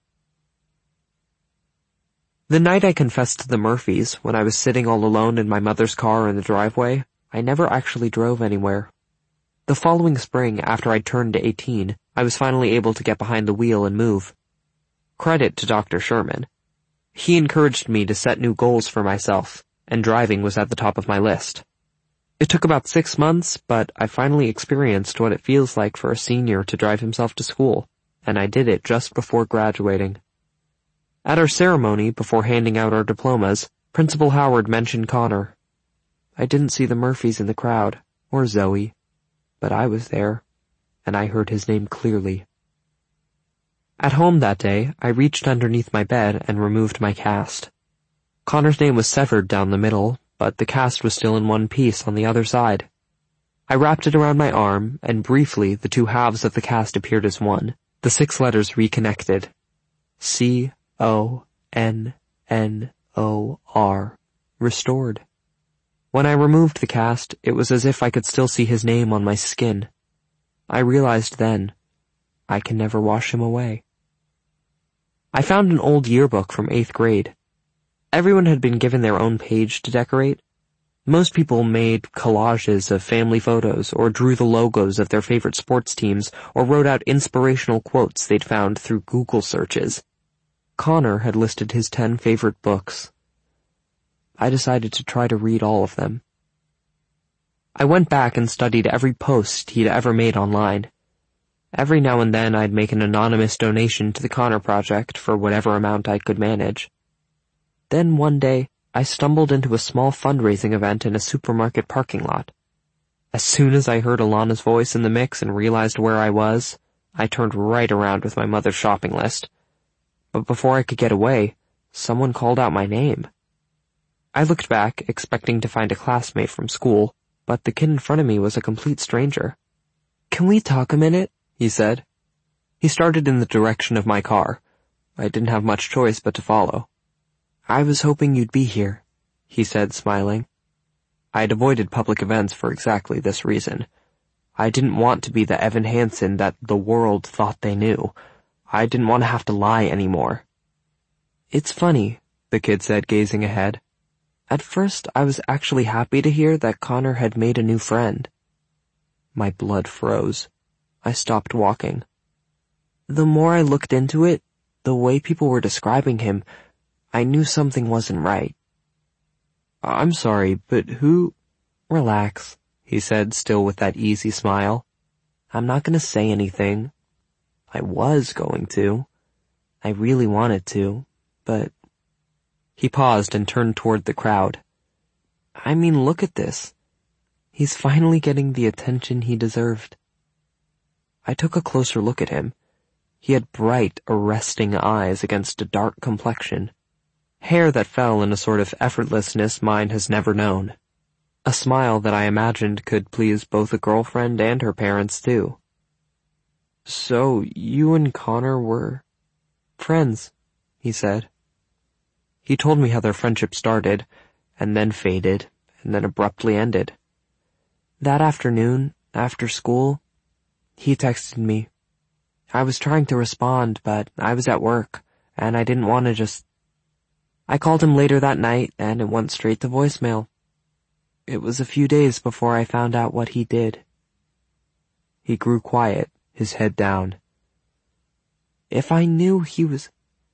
The night I confessed to the Murphys, when I was sitting all alone in my mother's car in the driveway, I never actually drove anywhere. The following spring, after I'd turned 18, I was finally able to get behind the wheel and move. Credit to Dr. Sherman. He encouraged me to set new goals for myself, and driving was at the top of my list. It took about 6 months, but I finally experienced what it feels like for a senior to drive himself to school, and I did it just before graduating. At our ceremony, before handing out our diplomas, Principal Howard mentioned Connor. I didn't see the Murphys in the crowd, or Zoe, but I was there, and I heard his name clearly. At home that day, I reached underneath my bed and removed my cast. Connor's name was severed down the middle, but the cast was still in one piece on the other side. I wrapped it around my arm, and briefly the two halves of the cast appeared as one, the 6 letters reconnected. C-O-N-N-O-R. Restored. When I removed the cast, it was as if I could still see his name on my skin. I realized then, I can never wash him away. I found an old yearbook from 8th grade. Everyone had been given their own page to decorate. Most people made collages of family photos or drew the logos of their favorite sports teams or wrote out inspirational quotes they'd found through Google searches. Connor had listed his 10 favorite books. I decided to try to read all of them. I went back and studied every post he'd ever made online. Every now and then I'd make an anonymous donation to the Connor Project for whatever amount I could manage. Then one day, I stumbled into a small fundraising event in a supermarket parking lot. As soon as I heard Alana's voice in the mix and realized where I was, I turned right around with my mother's shopping list. But before I could get away, someone called out my name. I looked back, expecting to find a classmate from school, but the kid in front of me was a complete stranger. "Can we talk a minute?" he said. He started in the direction of my car. I didn't have much choice but to follow. "I was hoping you'd be here," he said, smiling. I had avoided public events for exactly this reason. I didn't want to be the Evan Hansen that the world thought they knew. I didn't want to have to lie anymore. "It's funny," the kid said, gazing ahead. "At first, I was actually happy to hear that Connor had made a new friend." My blood froze. I stopped walking. "The more I looked into it, the way people were describing him, I knew something wasn't right." "I'm sorry, but who—" "Relax," he said, still with that easy smile. "I'm not going to say anything. I was going to. I really wanted to, but—" He paused and turned toward the crowd. "I mean, look at this. He's finally getting the attention he deserved." I took a closer look at him. He had bright, arresting eyes against a dark complexion. Hair that fell in a sort of effortlessness mine has never known. A smile that I imagined could please both a girlfriend and her parents too. "So, you and Connor were friends," he said. He told me how their friendship started, and then faded, and then abruptly ended. That afternoon, after school, he texted me. I was trying to respond, but I was at work, and I didn't want to just... I called him later that night, and it went straight to voicemail. It was a few days before I found out what he did. He grew quiet, his head down. If I knew he was...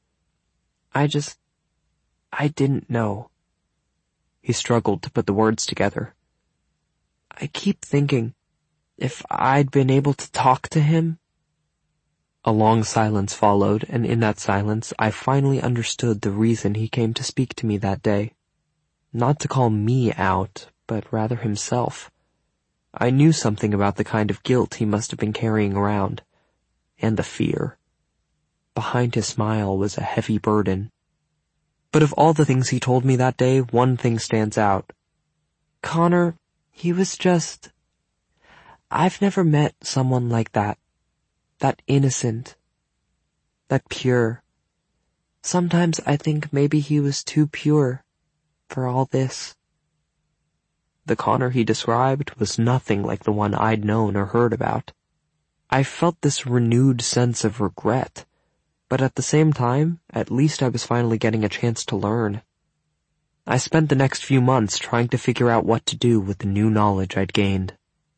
I didn't know. He struggled to put the words together. I keep thinking, if I'd been able to talk to him... A long silence followed, and in that silence I finally understood the reason he came to speak to me that day. Not to call me out, but rather himself. I knew something about the kind of guilt he must have been carrying around, and the fear. Behind his smile was a heavy burden. But of all the things he told me that day, one thing stands out. Connor, he was just... I've never met someone like that. That innocent. That pure. Sometimes I think maybe he was too pure for all this. The Connor he described was nothing like the one I'd known or heard about. I felt this renewed sense of regret, but at the same time, at least I was finally getting a chance to learn. I spent the next few months trying to figure out what to do with the new knowledge I'd gained.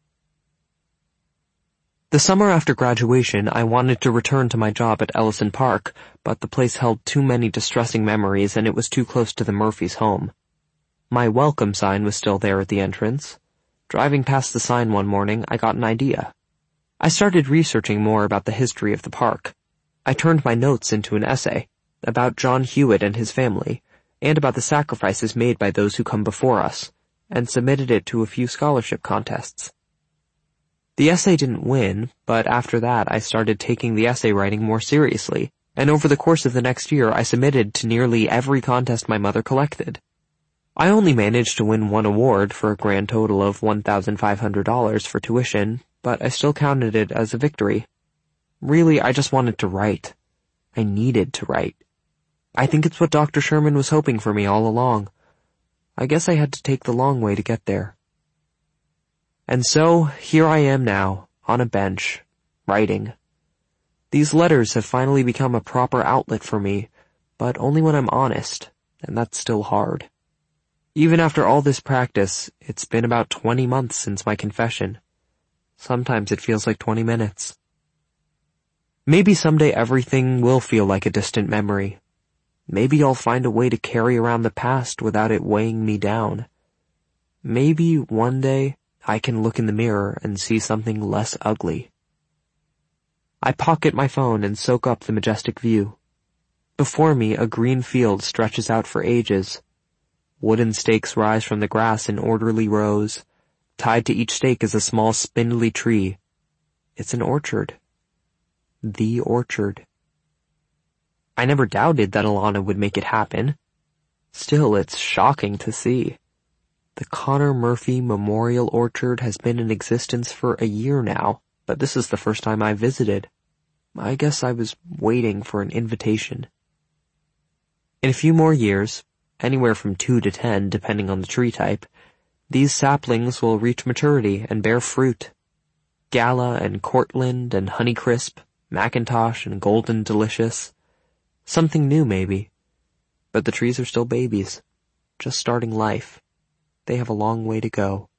The summer after graduation, I wanted to return to my job at Ellison Park, but the place held too many distressing memories and it was too close to the Murphys' home. My welcome sign was still there at the entrance. Driving past the sign one morning, I got an idea. I started researching more about the history of the park. I turned my notes into an essay about John Hewitt and his family, and about the sacrifices made by those who come before us, and submitted it to a few scholarship contests. The essay didn't win, but after that I started taking the essay writing more seriously, and over the course of the next year I submitted to nearly every contest my mother collected. I only managed to win one award for a grand total of $1,500 for tuition, but I still counted it as a victory. Really, I just wanted to write. I needed to write. I think it's what Dr. Sherman was hoping for me all along. I guess I had to take the long way to get there. And so, here I am now, on a bench, writing. These letters have finally become a proper outlet for me, but only when I'm honest, and that's still hard. Even after all this practice, it's been about 20 months since my confession. Sometimes it feels like 20 minutes. Maybe someday everything will feel like a distant memory. Maybe I'll find a way to carry around the past without it weighing me down. Maybe one day I can look in the mirror and see something less ugly. I pocket my phone and soak up the majestic view. Before me, a green field stretches out for ages. Wooden stakes rise from the grass in orderly rows. Tied to each stake is a small spindly tree. It's an orchard. The orchard. I never doubted that Alana would make it happen. Still, it's shocking to see. The Connor Murphy Memorial Orchard has been in existence for a year now, but this is the first time I visited. I guess I was waiting for an invitation. In a few more years, anywhere from 2 to 10 depending on the tree type, these saplings will reach maturity and bear fruit. Gala and Cortland and Honeycrisp, Macintosh and Golden Delicious. Something new maybe. But the trees are still babies, just starting life. They have a long way to go.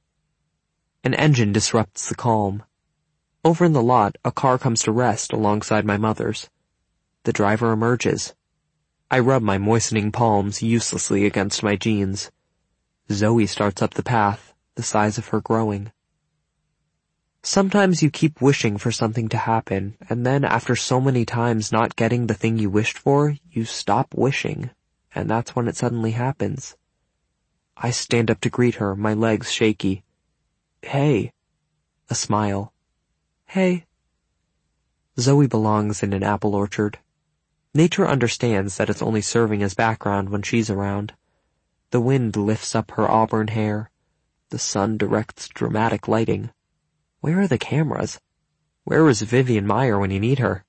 An engine disrupts the calm. Over in the lot, a car comes to rest alongside my mother's. The driver emerges. I rub my moistening palms uselessly against my jeans. Zoe starts up the path, the size of her growing. Sometimes you keep wishing for something to happen, and then after so many times not getting the thing you wished for, you stop wishing, and that's when it suddenly happens. I stand up to greet her, my legs shaky. Hey. A smile. Hey. Zoe belongs in an apple orchard. Nature understands that it's only serving as background when she's around. The wind lifts up her auburn hair. The sun directs dramatic lighting. Where are the cameras? Where is Vivian Meyer when you need her?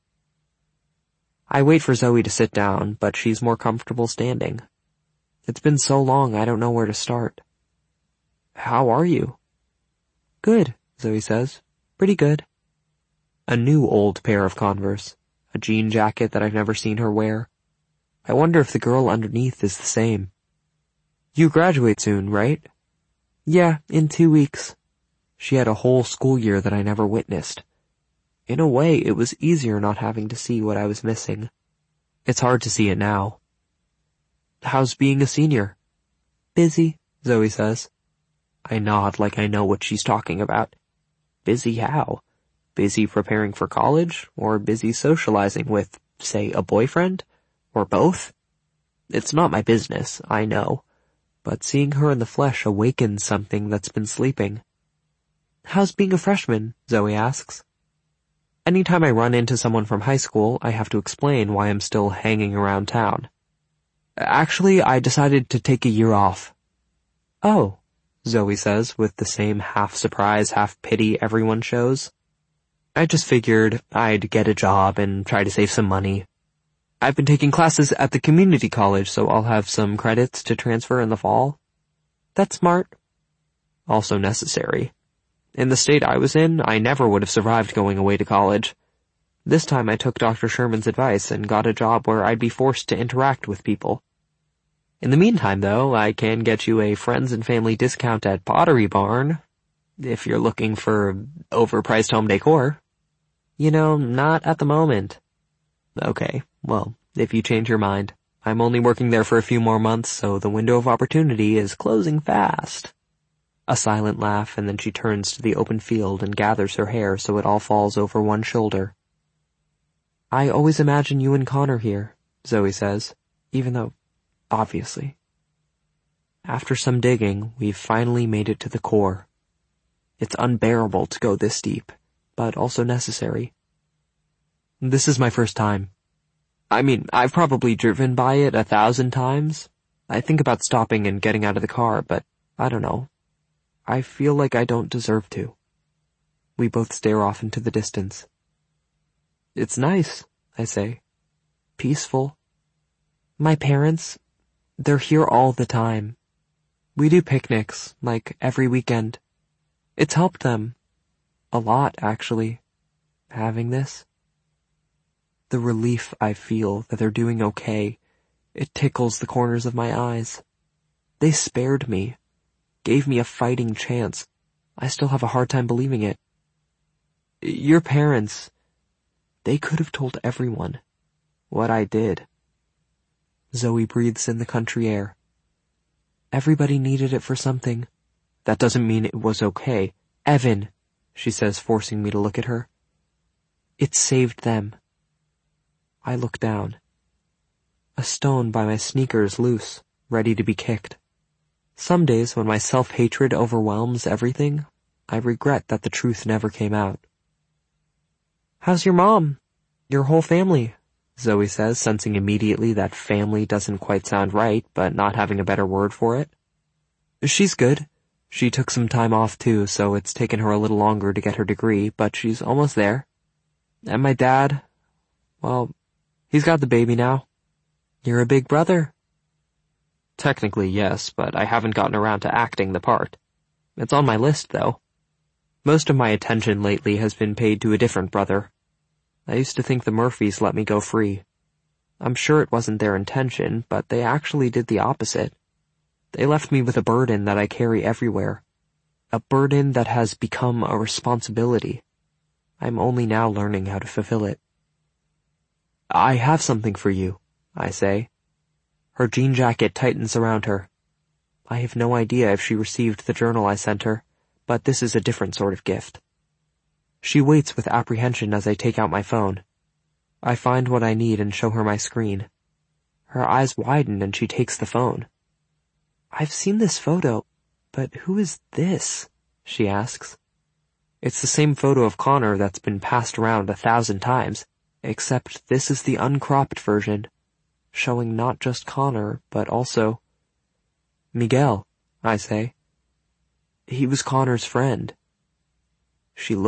I wait for Zoe to sit down, but she's more comfortable standing. It's been so long I don't know where to start. How are you? Good, Zoe says. Pretty good. A new old pair of Converse. A jean jacket that I've never seen her wear. I wonder if the girl underneath is the same. You graduate soon, right? Yeah, in 2 weeks. She had a whole school year that I never witnessed. In a way, it was easier not having to see what I was missing. It's hard to see it now. How's being a senior? Busy, Zoe says. I nod like I know what she's talking about. Busy how? Busy preparing for college, or busy socializing with, say, a boyfriend? Or both? It's not my business, I know, but seeing her in the flesh awakens something that's been sleeping. How's being a freshman? Zoe asks. Anytime I run into someone from high school, I have to explain why I'm still hanging around town. Actually, I decided to take a year off. Oh, Zoe says with the same half surprise, half pity everyone shows. I just figured I'd get a job and try to save some money. I've been taking classes at the community college, so I'll have some credits to transfer in the fall. That's smart. Also necessary. In the state I was in, I never would have survived going away to college. This time I took Dr. Sherman's advice and got a job where I'd be forced to interact with people. In the meantime, though, I can get you a friends and family discount at Pottery Barn, if you're looking for overpriced home decor. You know, not at the moment. Okay, well, if you change your mind, I'm only working there for a few more months, so the window of opportunity is closing fast. A silent laugh, and then she turns to the open field and gathers her hair so it all falls over one shoulder. I always imagine you and Connor here, Zoe says, even though, obviously. After some digging, we've finally made it to the core. It's unbearable to go this deep, but also necessary. This is my first time. I mean, I've probably driven by it 1,000 times. I think about stopping and getting out of the car, but I don't know. I feel like I don't deserve to. We both stare off into the distance. It's nice, I say. Peaceful. My parents, they're here all the time. We do picnics, like every weekend. It's helped them. A lot, actually, having this. The relief I feel that they're doing okay, it tickles the corners of my eyes. They spared me, gave me a fighting chance. I still have a hard time believing it. Your parents, they could have told everyone what I did. Zoe breathes in the country air. Everybody needed it for something. That doesn't mean it was okay. Evan, she says, forcing me to look at her. It saved them. I look down. A stone by my sneakers loose, ready to be kicked. Some days when my self-hatred overwhelms everything, I regret that the truth never came out. How's your mom? Your whole family? Zoe says, sensing immediately that family doesn't quite sound right, but not having a better word for it. She's good. She took some time off too, so it's taken her a little longer to get her degree, but she's almost there. And my dad, well, he's got the baby now. You're a big brother. Technically, yes, but I haven't gotten around to acting the part. It's on my list, though. Most of my attention lately has been paid to a different brother. I used to think the Murphys let me go free. I'm sure it wasn't their intention, but they actually did the opposite. They left me with a burden that I carry everywhere. A burden that has become a responsibility. I'm only now learning how to fulfill it. I have something for you, I say. Her jean jacket tightens around her. I have no idea if she received the journal I sent her, but this is a different sort of gift. She waits with apprehension as I take out my phone. I find what I need and show her my screen. Her eyes widen and she takes the phone. I've seen this photo, but who is this? She asks. It's the same photo of Connor that's been passed around 1,000 times, except this is the uncropped version, showing not just Connor, but also Miguel, I say. He was Connor's friend. She looked